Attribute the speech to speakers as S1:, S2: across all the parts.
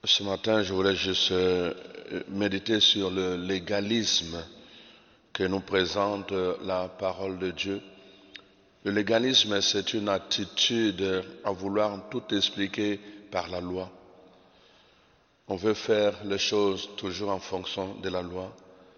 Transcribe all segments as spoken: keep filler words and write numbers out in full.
S1: Ce matin, je voulais juste euh, méditer sur le légalisme que nous présente euh, la parole de Dieu. Le légalisme, c'est une attitude à vouloir tout expliquer par la loi. On veut faire les choses toujours en fonction de la loi.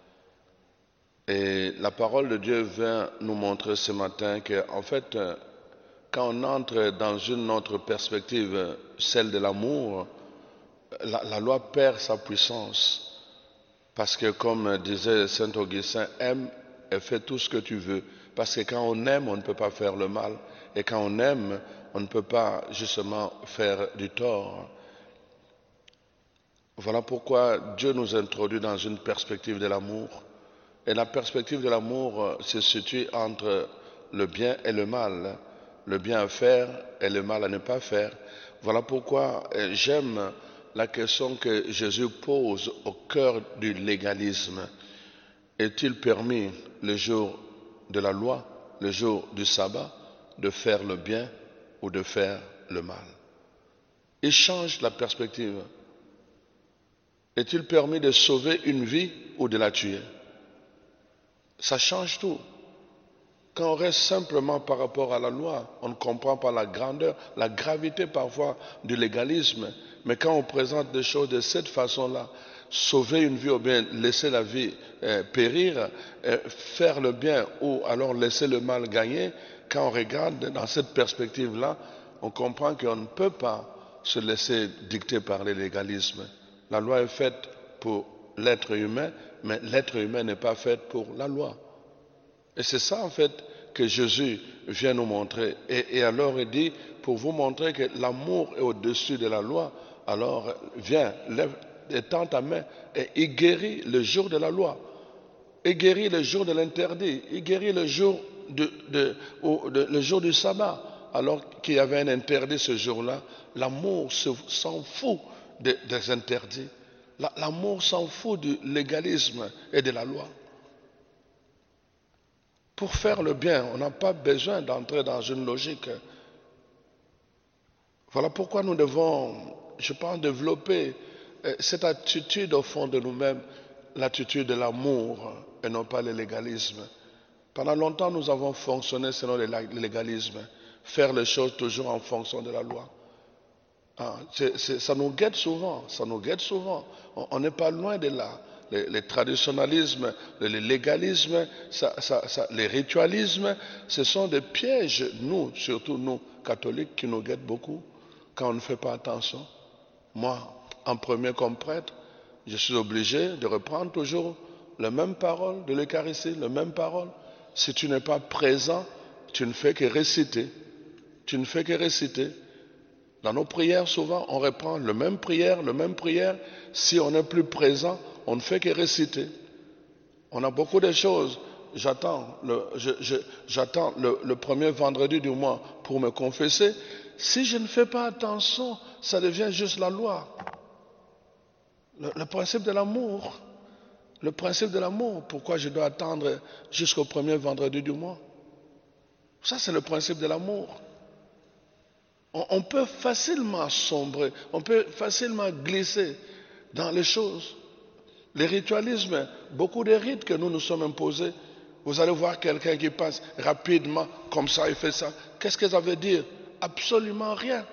S1: Et la parole de Dieu vient nous montrer ce matin qu'en fait, euh, quand on entre dans une autre perspective, celle de l'amour, la, la loi perd sa puissance. Parce que comme disait Saint Augustin, aime et fais tout ce que tu veux. Parce que quand on aime, on ne peut pas faire le mal. Et quand on aime, on ne peut pas justement faire du tort. Voilà pourquoi Dieu nous introduit dans une perspective de l'amour. Et la perspective de l'amour se situe entre le bien et le mal. Le bien à faire et le mal à ne pas faire. Voilà pourquoi j'aime la question que Jésus pose au cœur du légalisme. Est-il permis le jour de la loi, le jour du sabbat, de faire le bien ou de faire le mal? Il change la perspective. Est-il permis de sauver une vie ou de la tuer? Ça change tout. Quand on reste simplement par rapport à la loi, on ne comprend pas la grandeur, la gravité parfois du légalisme. Mais quand on présente des choses de cette façon-là, sauver une vie ou bien laisser la vie euh, périr, euh, faire le bien ou alors laisser le mal gagner, quand on regarde dans cette perspective-là, on comprend qu'on ne peut pas se laisser dicter par le légalisme. La loi est faite pour l'être humain, mais l'être humain n'est pas fait pour la loi. Et c'est ça en fait que Jésus vient nous montrer. Et, et alors il dit, pour vous montrer que l'amour est au-dessus de la loi, alors viens, lève, étends ta main et il guérit le jour de la loi. Il guérit le jour de l'interdit. Il guérit le jour, de, de, de, le jour du sabbat. Alors qu'il y avait un interdit ce jour-là, l'amour s'en fout de, des interdits. L'amour s'en fout du légalisme et de la loi. Pour faire le bien, on n'a pas besoin d'entrer dans une logique. Voilà pourquoi nous devons, je pense, développer cette attitude au fond de nous-mêmes, l'attitude de l'amour et non pas le légalisme. Pendant longtemps, nous avons fonctionné selon le légalisme, faire les choses toujours en fonction de la loi. Ah, c'est, c'est, ça nous guette souvent, ça nous guette souvent. On n'est pas loin de là. Le, le traditionnalisme, le légalisme, ça, ça, ça, le ritualisme, ce sont des pièges, nous, surtout nous, catholiques, qui nous guettent beaucoup quand on ne fait pas attention. Moi, en premier comme prêtre, je suis obligé de reprendre toujours les mêmes paroles de l'Eucharistie, les mêmes paroles. Si tu n'es pas présent, tu ne fais que réciter. Tu ne fais que réciter. Dans nos prières, souvent, on reprend le même prière, le même prière. Si on n'est plus présent, on ne fait que réciter. On a beaucoup de choses. J'attends le, je, je, j'attends le, le premier vendredi du mois pour me confesser. Si je ne fais pas attention, ça devient juste la loi. Le, le principe de l'amour. Le principe de l'amour. Pourquoi je dois attendre jusqu'au premier vendredi du mois? Ça, c'est le principe de l'amour. On, on peut facilement sombrer, on peut facilement glisser dans les choses. Les ritualismes, beaucoup de rites que nous nous sommes imposés, vous allez voir quelqu'un qui passe rapidement, comme ça, il fait ça. Qu'est-ce que ça veut dire? Absolument rien.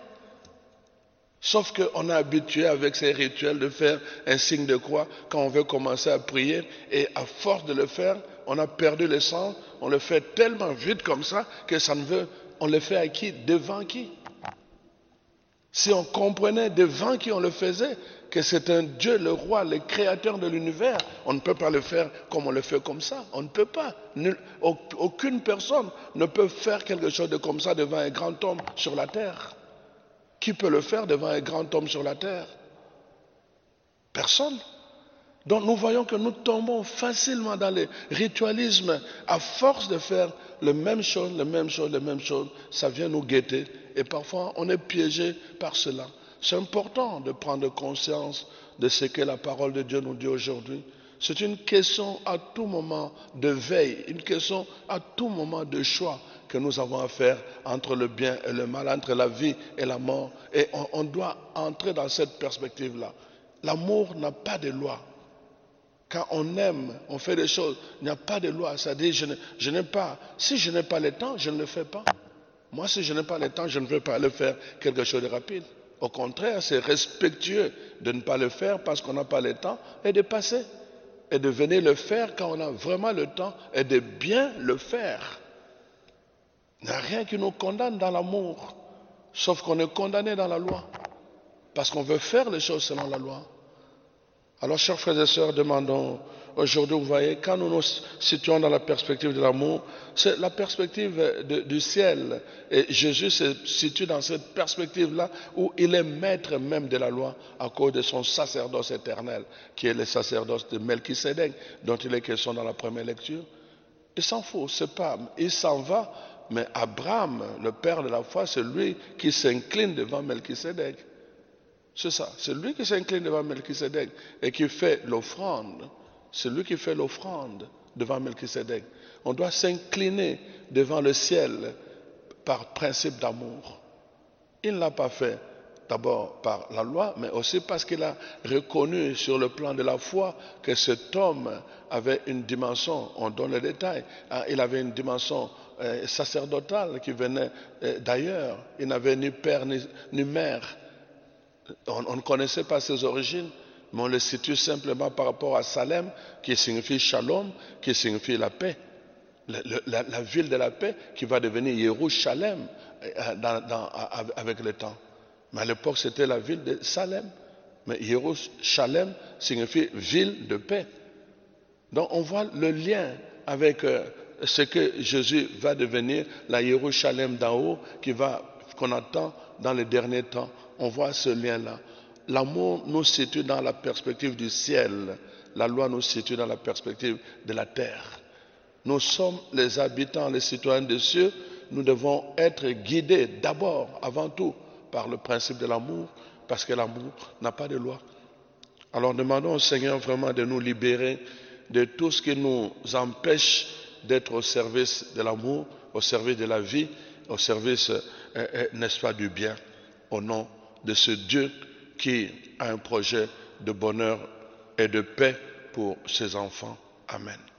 S1: Sauf qu'on est habitué avec ces rituels de faire un signe de croix quand on veut commencer à prier. Et à force de le faire, on a perdu le sens. On le fait tellement vite comme ça que ça ne veut... On le fait à qui? Devant qui? Si on comprenait devant qui on le faisait, que c'est un Dieu, le roi, le créateur de l'univers, on ne peut pas le faire comme on le fait comme ça. On ne peut pas. Nul, aucune personne ne peut faire quelque chose de comme ça devant un grand homme sur la terre. Qui peut le faire devant un grand homme sur la terre? Personne. Donc nous voyons que nous tombons facilement dans le ritualisme. À force de faire les mêmes choses, les mêmes choses, les mêmes choses, ça vient nous guetter. Et parfois, on est piégé par cela. C'est important de prendre conscience de ce que la parole de Dieu nous dit aujourd'hui. C'est une question à tout moment de veille, une question à tout moment de choix que nous avons à faire entre le bien et le mal, entre la vie et la mort. Et on, on doit entrer dans cette perspective-là. L'amour n'a pas de loi. Quand on aime, on fait des choses, il n'y a pas de loi. Ça dit, je, ne, je n'ai pas. Si je n'ai pas le temps, je ne le fais pas. Moi, si je n'ai pas le temps, je ne veux pas le faire quelque chose de rapide. Au contraire, c'est respectueux de ne pas le faire parce qu'on n'a pas le temps et de passer. Et de venir le faire quand on a vraiment le temps et de bien le faire. Il n'y a rien qui nous condamne dans l'amour, sauf qu'on est condamné dans la loi. Parce qu'on veut faire les choses selon la loi. Alors, chers frères et sœurs, demandons aujourd'hui, vous voyez, quand nous nous situons dans la perspective de l'amour, c'est la perspective de, du ciel. Et Jésus se situe dans cette perspective-là où il est maître même de la loi à cause de son sacerdoce éternel, qui est le sacerdoce de Melchisédek, dont il est question dans la première lecture. Il s'en fout, c'est pas, il s'en va, mais Abraham, le père de la foi, c'est lui qui s'incline devant Melchisédek. C'est ça, c'est lui qui s'incline devant Melchisédek et qui fait l'offrande. C'est lui qui fait l'offrande devant Melchisédek. On doit s'incliner devant le ciel par principe d'amour. Il ne l'a pas fait d'abord par la loi, mais aussi parce qu'il a reconnu sur le plan de la foi que cet homme avait une dimension, on donne les détails, il avait une dimension sacerdotale qui venait d'ailleurs. Il n'avait ni père ni, ni mère. On, on ne connaissait pas ses origines, mais on le situe simplement par rapport à Salem, qui signifie Shalom, qui signifie la paix. La, la, la ville de la paix qui va devenir Jérusalem dans, dans, avec le temps. Mais à l'époque, c'était la ville de Salem. Mais Jérusalem signifie ville de paix. Donc on voit le lien avec euh, ce que Jésus va devenir, la Jérusalem d'en haut, qui va, qu'on attend dans les derniers temps. On voit ce lien-là. L'amour nous situe dans la perspective du ciel. La loi nous situe dans la perspective de la terre. Nous sommes les habitants, les citoyens des cieux. Nous devons être guidés d'abord, avant tout, par le principe de l'amour, parce que l'amour n'a pas de loi. Alors demandons au Seigneur vraiment de nous libérer de tout ce qui nous empêche d'être au service de l'amour, au service de la vie, au service, euh, n'est-ce pas, du bien, au nom de ce Dieu qui a un projet de bonheur et de paix pour ses enfants. Amen.